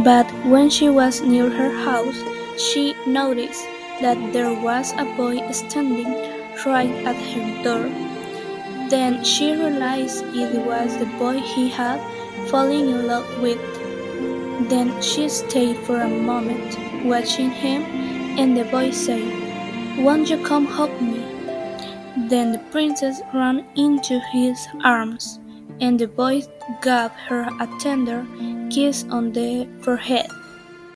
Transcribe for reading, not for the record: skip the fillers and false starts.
But when she was near her house, she noticed that there was a boy standing right at her door. Then she realized it was the boy he had fallen in love with. Then she stayed for a moment, watching him, and the boy said, "Won't you come hug me?" Then the princess ran into his arms, and the boy gave her a tender kiss on the forehead.